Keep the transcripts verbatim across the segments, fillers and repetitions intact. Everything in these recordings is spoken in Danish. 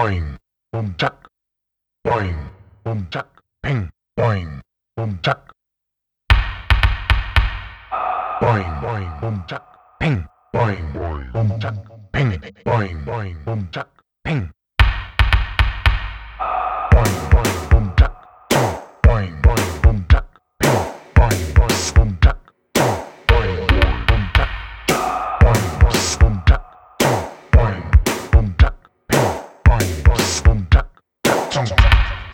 boing, boom chuck, boing, boom chuck, ping, boing, boom chuck, boing, boing, boom chuck, ping, boing, boing, boom chuck, ping, boing, boing, boom chuck, ping, boing, boing, boom chuck, boing, boing, boom chuck, ping, boing, boing, boom chuck, boing, boing, boom chuck, boing, boing, boom chuck, boing, boom chuck, ping, boing, boing, boom chuck, chuck, chuck.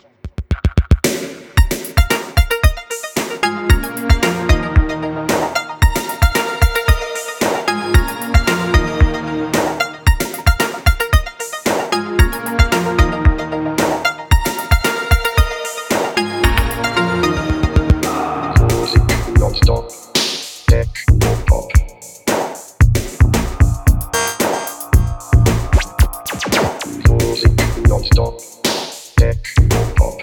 Non-stop techno pop. Music non-stop techno pop.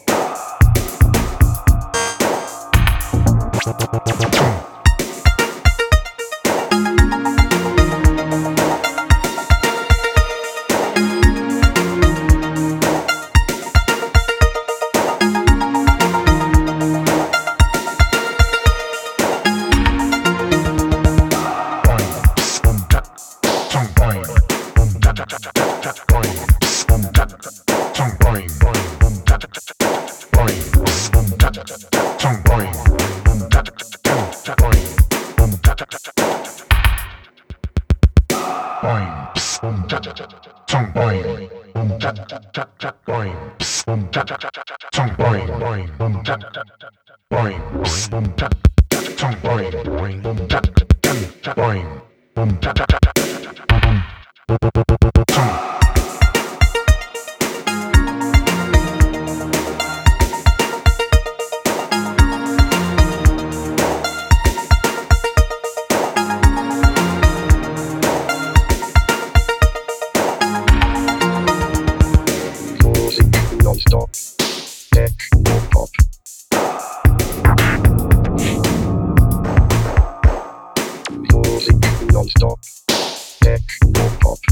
Non-stop techno pop. Music non-stop techno pop.